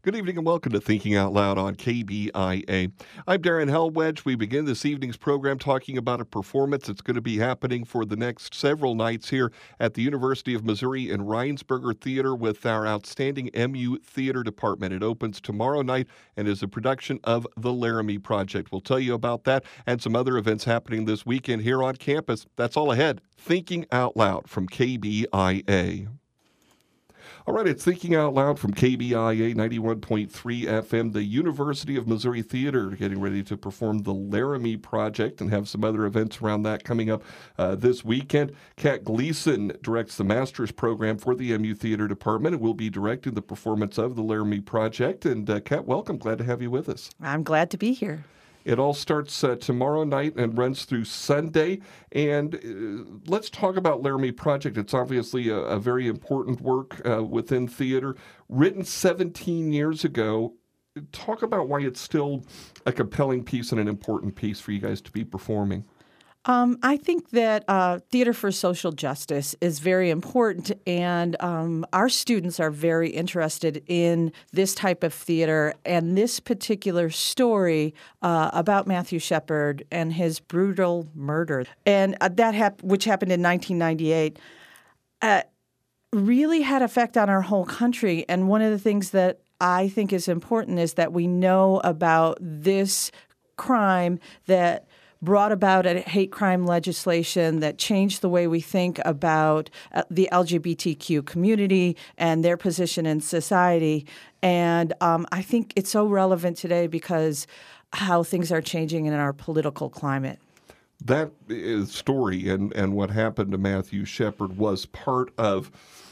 Good evening and welcome to Thinking Out Loud on KBIA. I'm Darren Hellwedge. We begin this evening's program talking about a performance that's going to be happening for the next several nights here at the University of Missouri in Reinsberger Theater with our outstanding MU Theater Department. It opens tomorrow night and is a production of The Laramie Project. We'll tell you about that and some other events happening this weekend here on campus. That's all ahead. Thinking Out Loud from KBIA. All right, it's Thinking Out Loud from KBIA 91.3 FM, the University of Missouri Theater, getting ready to perform the Laramie Project and have some other events around that coming up this weekend. Kat Gleason directs the master's program for the MU Theater Department and will be directing the performance of the Laramie Project. And Kat, welcome. Glad to have you with us. I'm glad to be here. It all starts tomorrow night and runs through Sunday. And let's talk about Laramie Project. It's obviously a very important work within theater, written 17 years ago. Talk about why it's still a compelling piece and an important piece for you guys to be performing. I think that theater for social justice is very important, and our students are very interested in this type of theater and this particular story about Matthew Shepard and his brutal murder, and which happened in 1998. Really had effect on our whole country, and one of the things that I think is important is that we know about this crime that brought about a hate crime legislation that changed the way we think about the LGBTQ community and their position in society. And I think it's so relevant today because how things are changing in our political climate. That story and what happened to Matthew Shepard was part of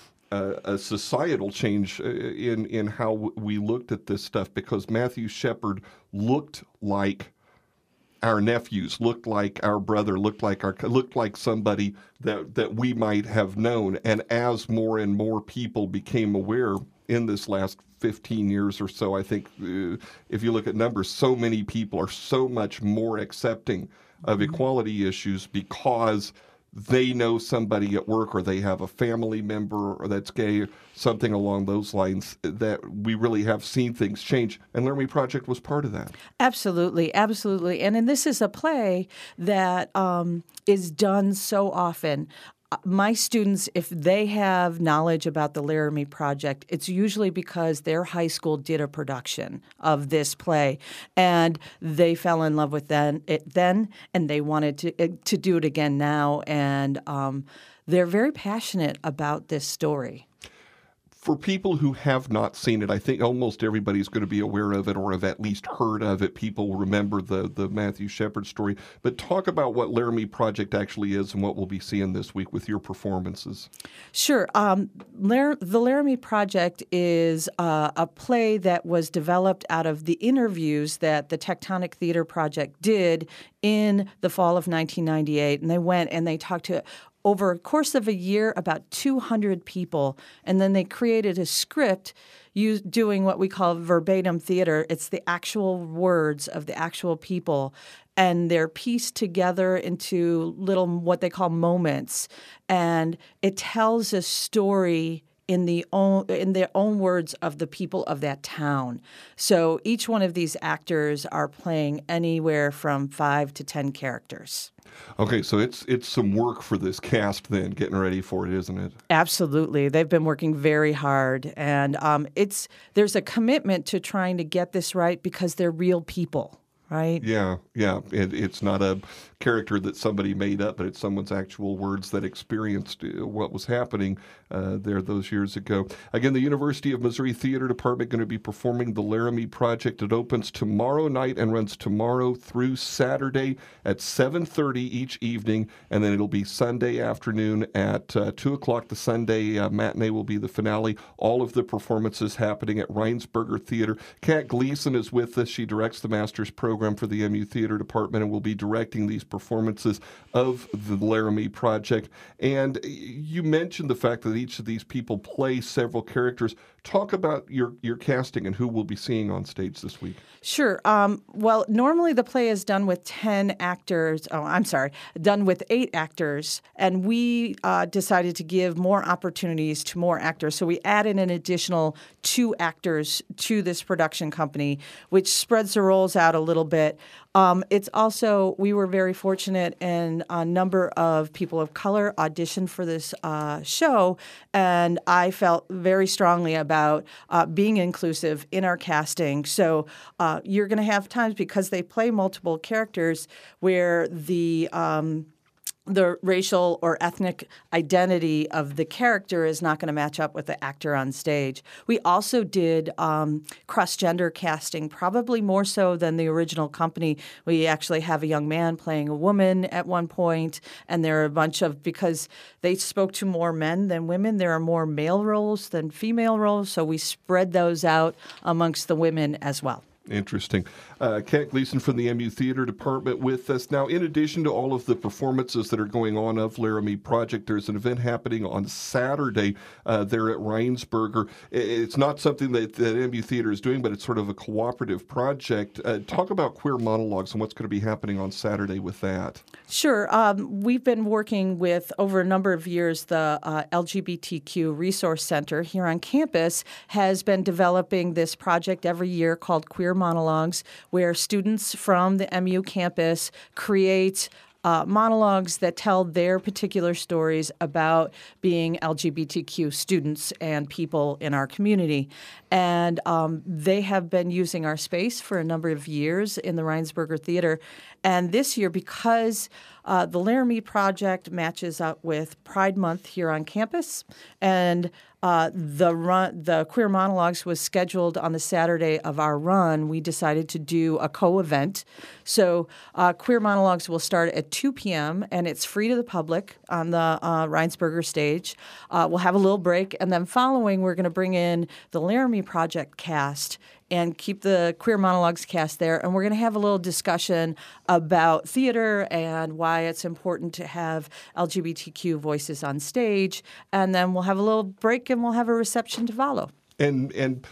a societal change in how we looked at this stuff, because Matthew Shepard looked like our nephews, looked like our brother, looked like somebody that we might have known. And as more and more people became aware in this last 15 years or so, I think if you look at numbers, so many people are so much more accepting of equality issues because they know somebody at work or they have a family member or that's gay, something along those lines, that we really have seen things change. And Laramie Project was part of that. Absolutely, absolutely. And this is a play that is done so often. My students, if they have knowledge about the Laramie Project, it's usually because their high school did a production of this play, and they fell in love with it then, and they wanted to do it again now, and they're very passionate about this story. For people who have not seen it, I think almost everybody's going to be aware of it or have at least heard of it. People will remember the Matthew Shepard story. But talk about what Laramie Project actually is and what we'll be seeing this week with your performances. Sure. The Laramie Project is a play that was developed out of the interviews that the Tectonic Theater Project did in the fall of 1998. And they went and they talked to over a course of a year, about 200 people, and then they created a script doing what we call verbatim theater. It's the actual words of the actual people, and they're pieced together into little what they call moments, and it tells a story in their own words of the people of that town. So each one of these actors are playing anywhere from 5 to 10 characters. Okay, so it's some work for this cast then, getting ready for it, isn't it? Absolutely. They've been working very hard, and there's a commitment to trying to get this right because they're real people. Right? Yeah. It's not a character that somebody made up, but it's someone's actual words that experienced what was happening there those years ago. Again, the University of Missouri Theater Department going to be performing the Laramie Project. It opens tomorrow night and runs tomorrow through Saturday at 7:30 each evening, and then it'll be Sunday afternoon at 2 o'clock. The Sunday matinee will be the finale. All of the performances happening at Reinsberger Theater. Kat Gleason is with us. She directs the master's program for the MU Theater Department and will be directing these performances of the Laramie Project. And you mentioned the fact that each of these people play several characters. Talk about your casting and who we'll be seeing on stage this week. Sure. Well, normally the play is done with 10 actors. Oh, I'm sorry, done with 8 actors. And we decided to give more opportunities to more actors. So we added an additional 2 actors to this production company, which spreads the roles out a little bit. It's also, we were very fortunate, and a number of people of color auditioned for this show, and I felt very strongly about being inclusive in our casting. So you're going to have times, because they play multiple characters, where the racial or ethnic identity of the character is not going to match up with the actor on stage. We also did cross-gender casting, probably more so than the original company. We actually have a young man playing a woman at one point, and there are a bunch of, because they spoke to more men than women, there are more male roles than female roles, so we spread those out amongst the women as well. Interesting. Kat Gleason from the MU Theater Department with us. Now, in addition to all of the performances that are going on of Laramie Project, there's an event happening on Saturday there at Rheinsberger. It's not something that MU Theater is doing, but it's sort of a cooperative project. Talk about Queer Monologues and what's going to be happening on Saturday with that. Sure. We've been working with, over a number of years, the LGBTQ Resource Center here on campus has been developing this project every year called Queer Monologues, where students from the MU campus create monologues that tell their particular stories about being LGBTQ students and people in our community. And they have been using our space for a number of years in the Rheinsberger Theater. And this year, because the Laramie Project matches up with Pride Month here on campus, and the Queer Monologues was scheduled on the Saturday of our run, we decided to do a co-event. So Queer Monologues will start at 2 p.m., and it's free to the public on the Rheinsberger stage. We'll have a little break, and then following, we're going to bring in the Laramie Project cast and keep the Queer Monologues cast there. And we're going to have a little discussion about theater and why it's important to have LGBTQ voices on stage. And then we'll have a little break and we'll have a reception to follow. And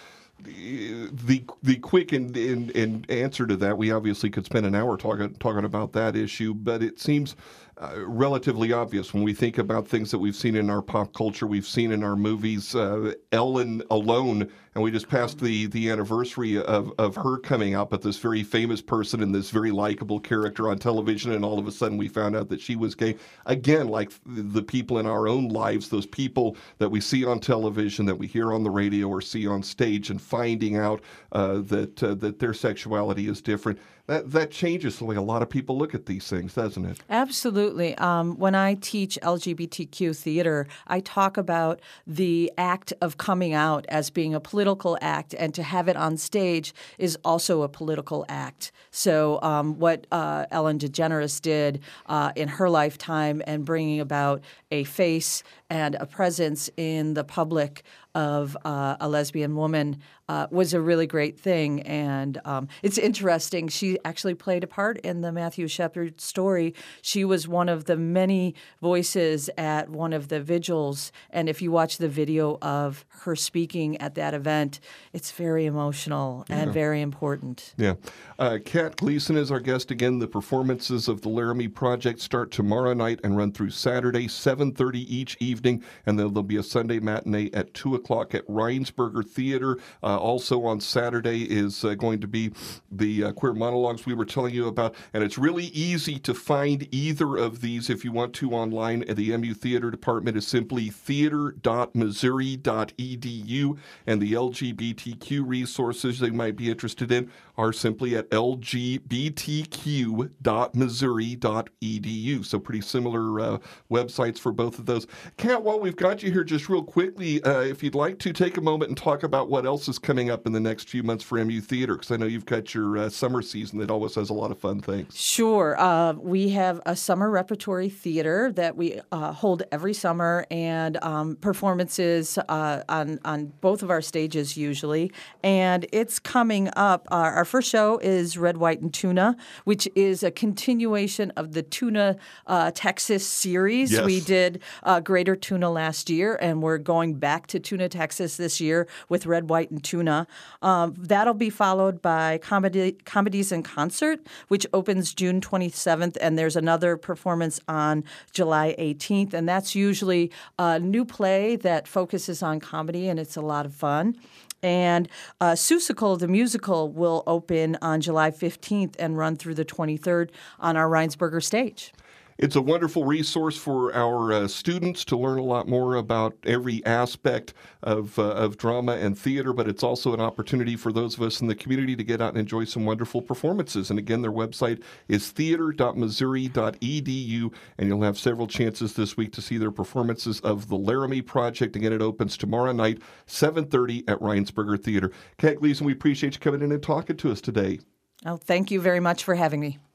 the quick and answer to that, we obviously could spend an hour talking about that issue, but it seems relatively obvious when we think about things that we've seen in our pop culture, we've seen in our movies. Ellen alone, and we just passed the anniversary of her coming out, but this very famous person and this very likable character on television, and all of a sudden we found out that she was gay. Again, like the people in our own lives, those people that we see on television, that we hear on the radio or see on stage, and finding out that their sexuality is different. That changes the way a lot of people look at these things, doesn't it? Absolutely. When I teach LGBTQ theater, I talk about the act of coming out as being a political act, and to have it on stage is also a political act. So what Ellen DeGeneres did in her lifetime, and bringing about a face and a presence in the public of a lesbian woman was a really great thing. And it's interesting. She actually played a part in the Matthew Shepard story. She was one of the many voices at one of the vigils. And if you watch the video of her speaking at that event, it's very emotional and very important. Yeah. Kat Gleason is our guest again. The performances of the Laramie Project start tomorrow night and run through Saturday, 7:30 each evening. And then there'll be a Sunday matinee at 2 o'clock at Rheinsberger Theater. Also on Saturday is going to be the Queer Monologues we were telling you about. And it's really easy to find either of these if you want to online. At the MU Theater Department is simply theater.missouri.edu. And the LGBTQ resources they might be interested in are simply at lgbtq.missouri.edu. So pretty similar websites for both of those. Kat, while we've got you here, just real quickly, if you'd like to take a moment and talk about what else is coming up in the next few months for MU Theater, because I know you've got your summer season that always has a lot of fun things. Sure. We have a summer repertory theater that we hold every summer, and performances on both of our stages usually. And it's coming up. Our first show is Red, White, and Tuna, which is a continuation of the Tuna Texas series. Yes. We did Greater Tuna last year, and we're going back to Tuna Tuna, Texas this year with Red, White, and Tuna. That'll be followed by Comedies in Concert, which opens June 27th, and there's another performance on July 18th, and that's usually a new play that focuses on comedy, and it's a lot of fun. And Seussical, the musical, will open on July 15th and run through the 23rd on our Rhinesburger stage. It's a wonderful resource for our students to learn a lot more about every aspect of drama and theater, but it's also an opportunity for those of us in the community to get out and enjoy some wonderful performances. And again, their website is theater.missouri.edu, and you'll have several chances this week to see their performances of The Laramie Project. Again, it opens tomorrow night, 7:30 at Rhinesburger Theater. Kat Gleason, we appreciate you coming in and talking to us today. Oh, thank you very much for having me.